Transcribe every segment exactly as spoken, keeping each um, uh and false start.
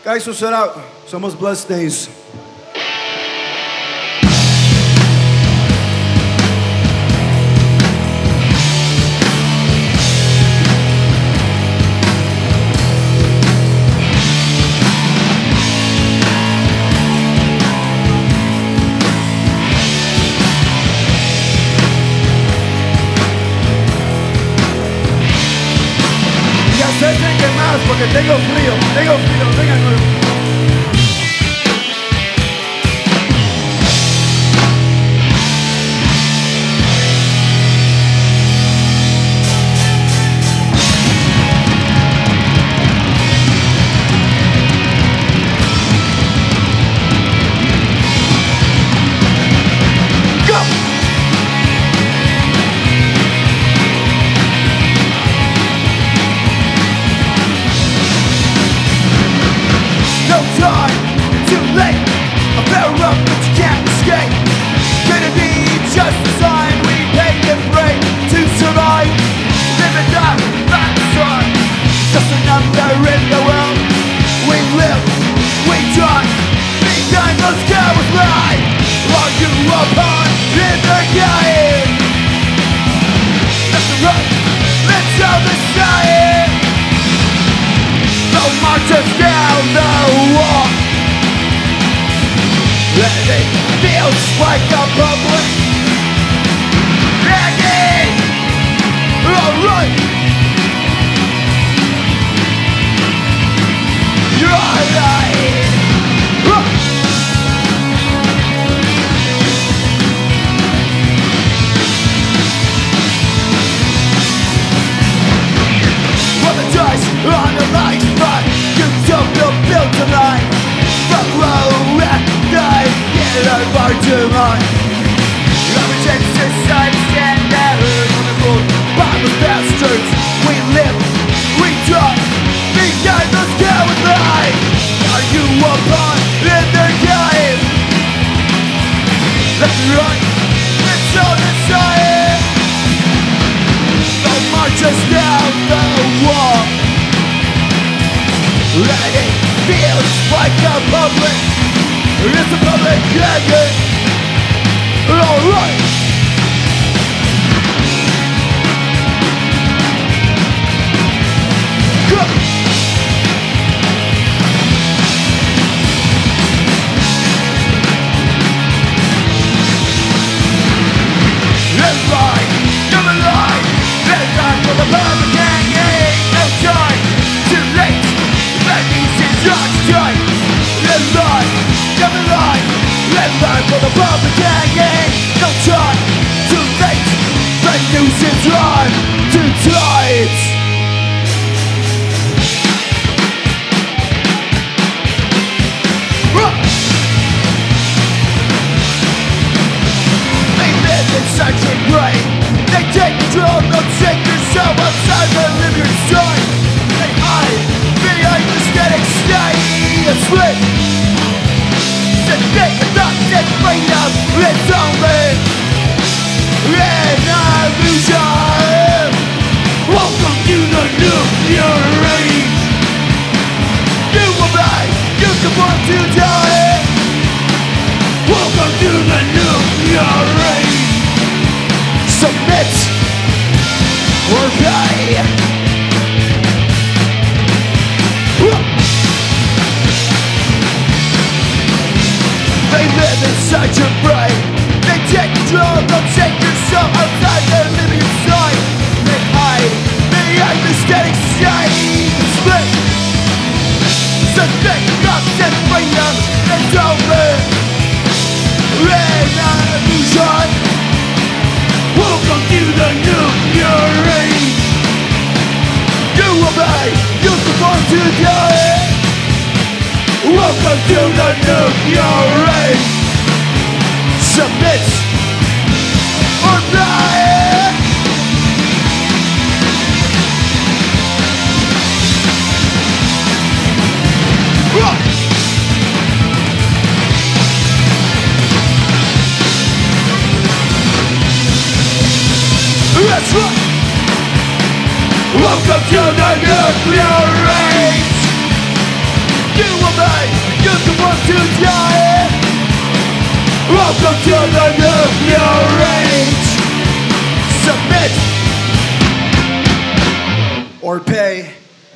Guys, eso será. Somos Bloodstains. Acérquense más porque tengo frío, tengo frío, vengan conmigo. Just down the wall. It feels like a public begging. Alright. You're right. Roll the dice on the light front. Don't build tonight. Front row at night. Get over to mine. Love and change society. Stand out on the road. By the bastards. We live, we die. Behind those coward lies. Are you a pawn in their game? Left and right. It's all inside. They'll march us down the wall. And it feels like a public. It's a public hanging. Alright. Go. Let's ride. Come alive. Let's ride for the public hanging. No time. Too late. Just right, let's ride, come alive. Let's ride for the public hanging. No time, too late. Fake news is rhyme too tight. They live inside your brain. They take control, don't take yourself outside the living side. They hide behind the static state of split. Sedate the thoughts and freedom. It's only an illusion. Welcome to the nuclear age. You obey, you conform to die. Welcome to the nuclear age. Submit or die. They live inside your brain. They take control, don't take yourself outside their living inside. They hide behind the static state of split. So they thoughts and freedom. It's over in an illusion. Welcome to the nuclear age. You obey, you conform to die. Welcome to the nuclear age. Submit or die. That's right. Welcome to the nuclear age. You will be, you're the one to die. Welcome to the nuclear range. Submit or pay.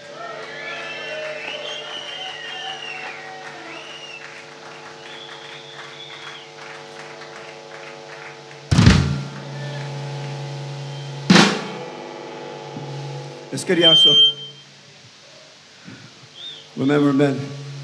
Escariaso. Remember, men.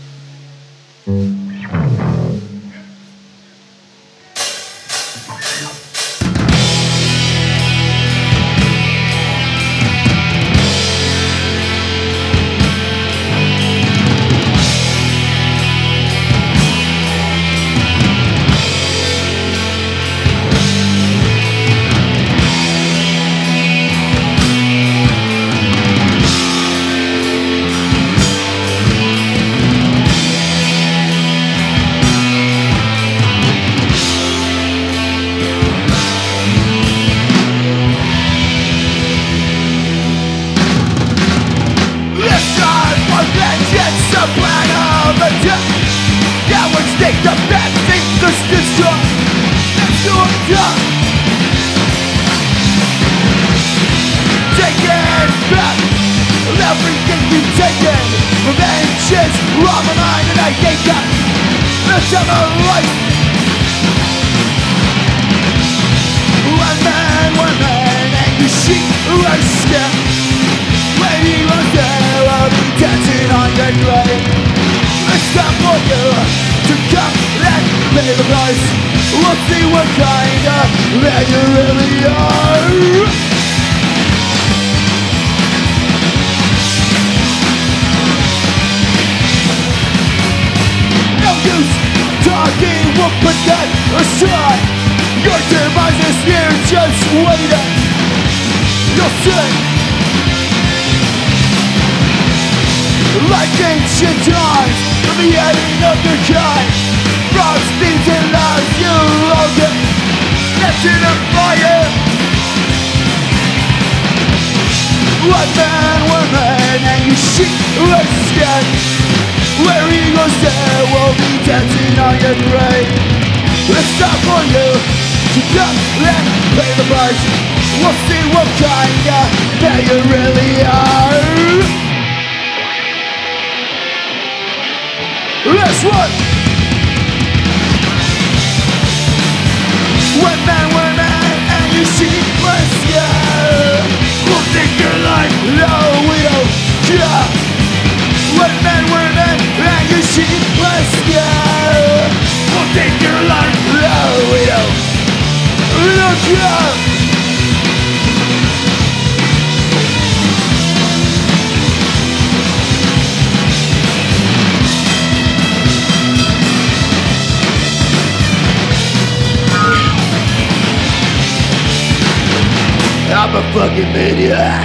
I'm a fucking maniac.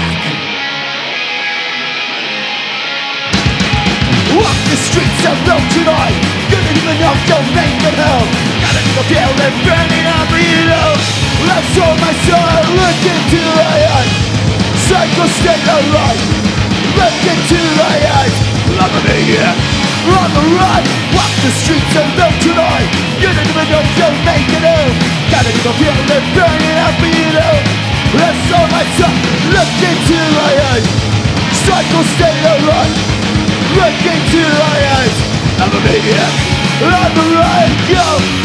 Walk the streets of Rome tonight. Gonna even know don't make them hell. Gotta go feel it burning up below. I saw my soul, look into my eyes. Psycho state of life. Look into my eyes. I'm a maniac. On the run. Walk the streets of Rome tonight. Gonna even know don't make it hell. Gotta go feel it burning up below. I saw myself, look into my eyes. Cycle state of life. Look into my eyes. I'm a maniac. On the run, go.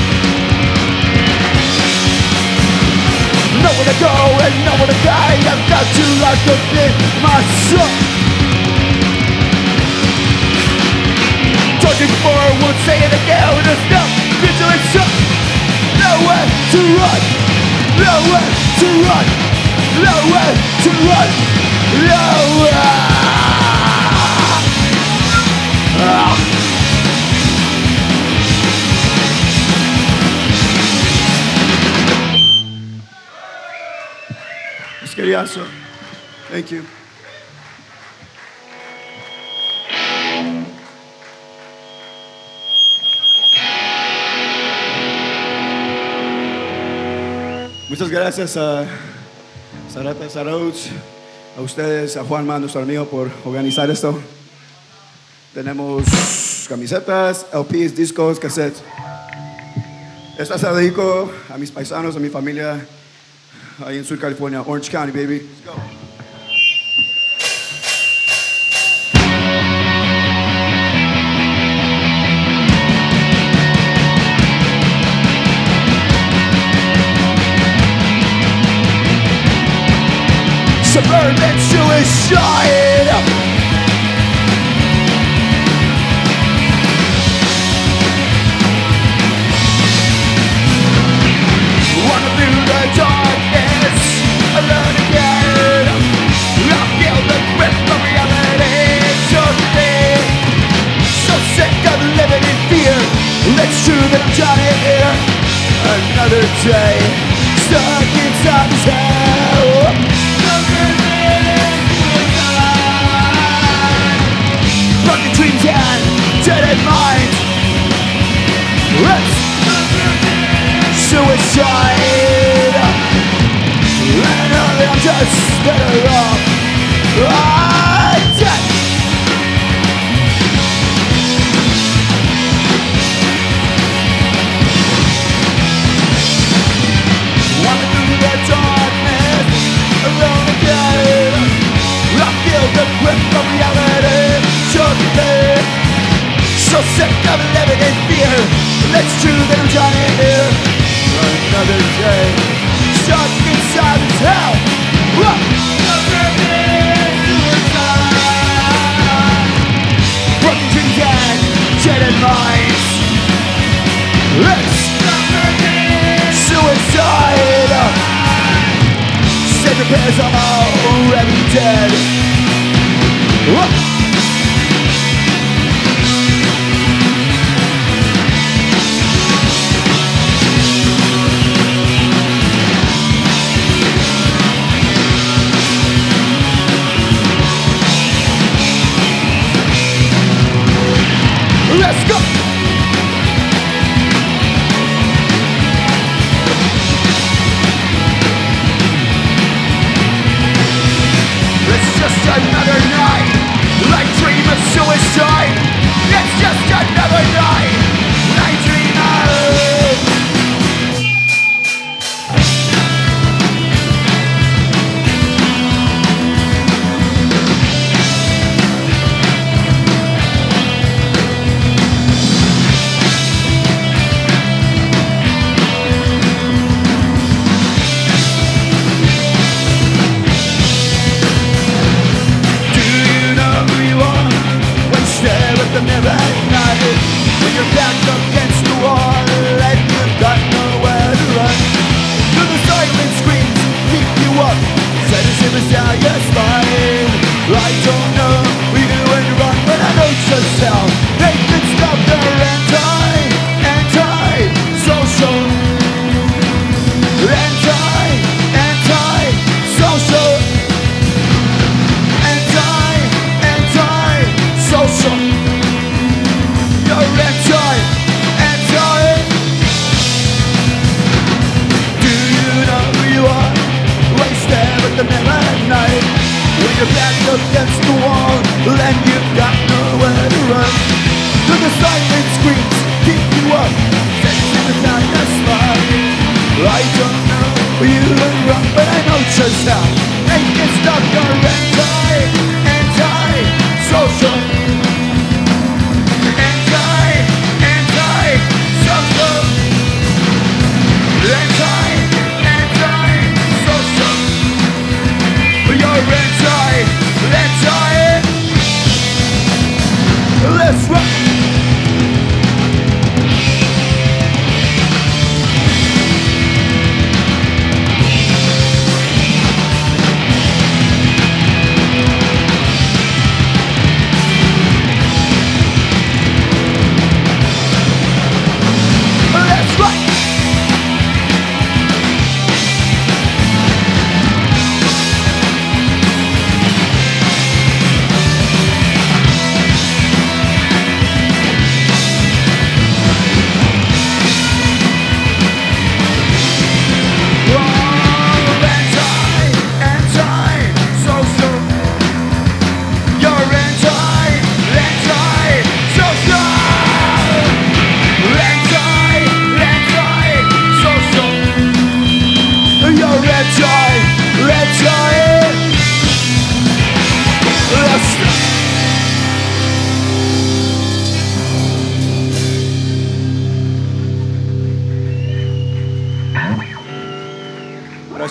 Nowhere to go and nowhere to die. I've got to like a bit myself. Talking before, won't say it again. There's no vigilance up. Nowhere to run. Nowhere to run. Nowhere to run. Nowhere. Ah. Escariaso. Thank you. Muchas gracias a Sarata Sarauch, a ustedes, a Juanma, nuestro amigo, por organizar esto. Tenemos sus camisetas, L Ps, discos, cassettes. Esta se la dedico a mis paisanos, a mi familia, ahí en Sur California, Orange County, baby. Let's go. Suburban suicide. Wanna through the darkness, alone again. I feel the grip of reality today. So sick of living in fear. It's true that I'm trying here. Another day, stuck inside this hell. Broken dreams and dead minds. It's suicide. And I'm just better off ah, dead. Walking through the darkness, alone again. I feel the grip of reality. So sick of living in fear. It's true that I'm trying to hear. Another day, stuck inside this hell. Broken dreams and jaded minds. It's suicide. Save repairs, I'm already dead. Let's go! It's just another night. I dream of suicide. It's just another night. I dream of the mirror at night. When you're back against the wall and you've got nowhere to run. Through the silent screams keep you up. Said as if it's down your spine. I don't know we do and run, but I know just how they can stop their anti, anti-social, anti, anti-social, anti, anti-social. You're anti, anti. Do you know who you are? When you stare at the mirror at night. When you're back against the wall and you've got nowhere to run. Through the silence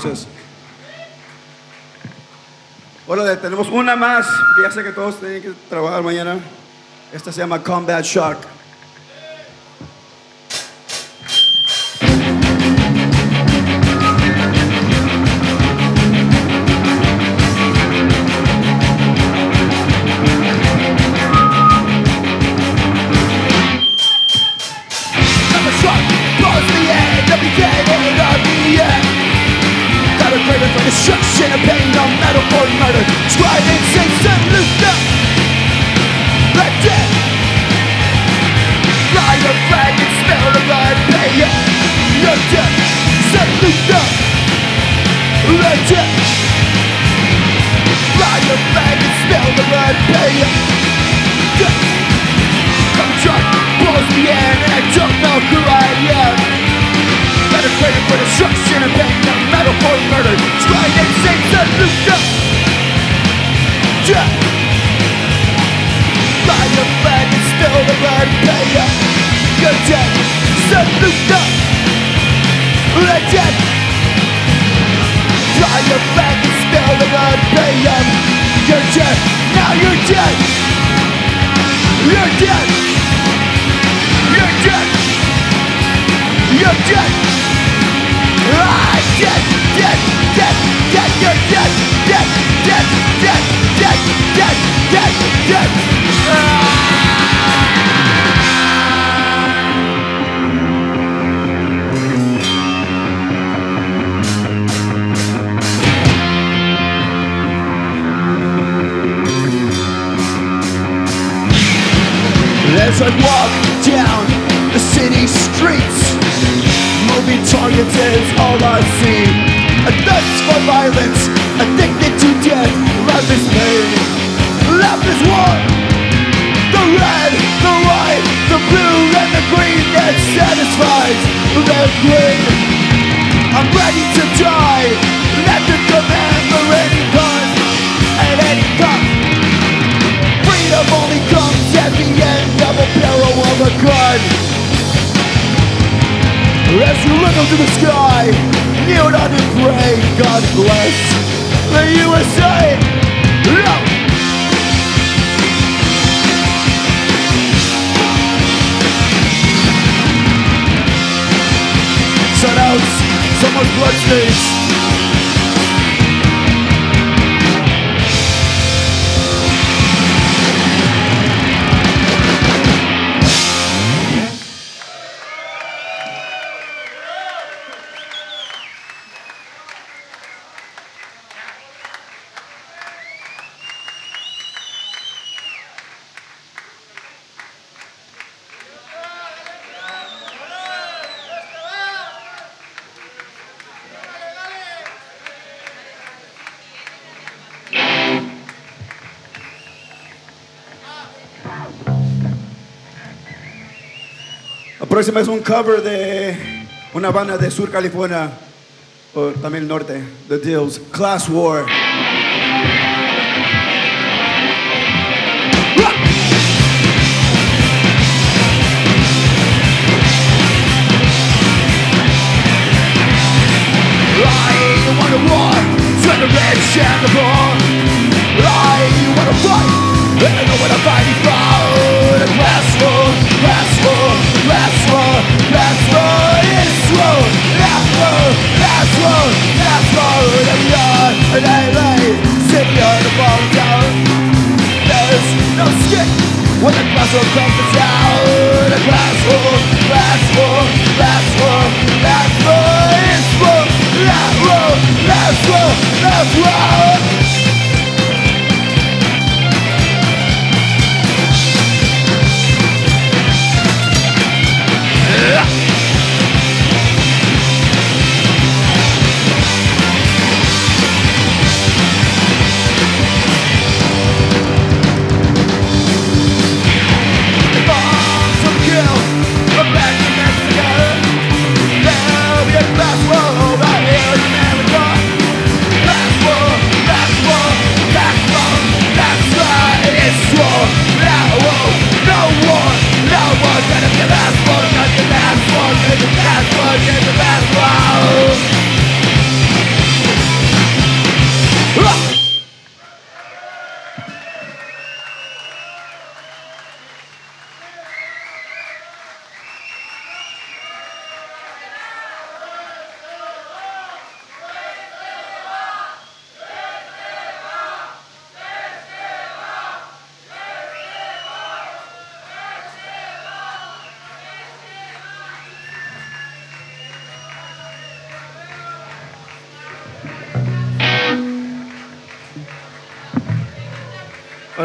gracias. Órale, tenemos una más, que ya sé que todos tienen que trabajar mañana. Esta se llama Combat Shark. Destruction and pain, no metal for murder. Scribe insane, salute up. Let death fly your flag and smell the blood. Pay up, you're dead. Salute up. Let death fly your flag and smell the blood. Pay up. Death. Come truck, blows the air, and I don't know who I am. Better credit for destruction and pain, no metal for murder. Scribe insane, salute up. Death. Fly your flag and spill the blood. Pay up, you're dead. Salute up. Let death. Fly your flag and spill the blood. Pay up, you're dead. Now you're dead. You're dead. You're dead. You're dead. Ah, dead, dead, dead, dead, you're dead, dead, dead, dead, dead, dead, dead, dead. Ah! As I walk down the city streets, moving targets is all I see. A thirst for violence, addicted to death. Life is pain, life is war. The red, the white, the blue and the green that satisfies their greed. I'm ready to die, at the command for any gun, at any cost. Freedom only comes at the end of a barrel of a gun. As you look up to the sky, kneel down and pray, God bless the U S A. No. Shut out someone's bloodstains. La próxima es un cover de una banda de Sur California, o también norte, The Deals, Class War. I wanna war, sweat the red and the ball. I wanna fight, and I know what I'm fighting for. The class war, class war, class war, class war is war. Class war, class war, class war. And we are an L A city on the ball down. There's no skip when the class war comes to town. The class war, class war, class war, class war is war. Class war, class war, class war. Class war, class war.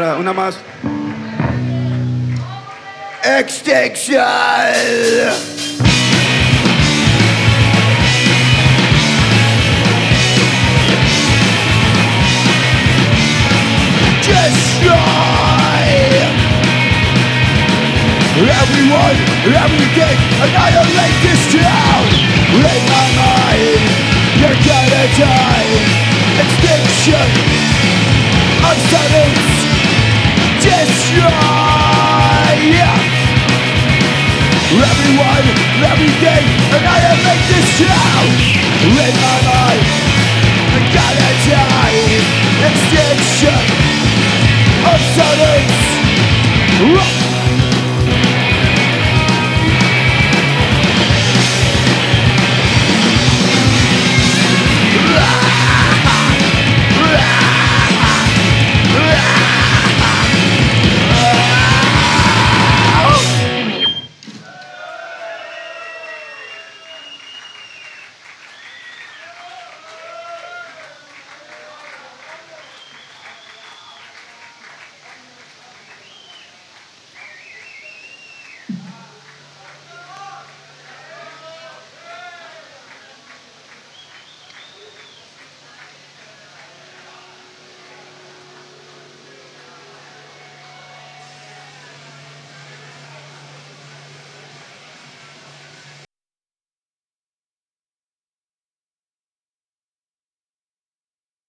Venga, una más. Extinction. Everyone, everything, annihilate this town. In my mind, you're gonna die. Extinction of sudden destroy. Everyone, everything, annihilate this town. In my mind, you're gonna die. Extinction of sudden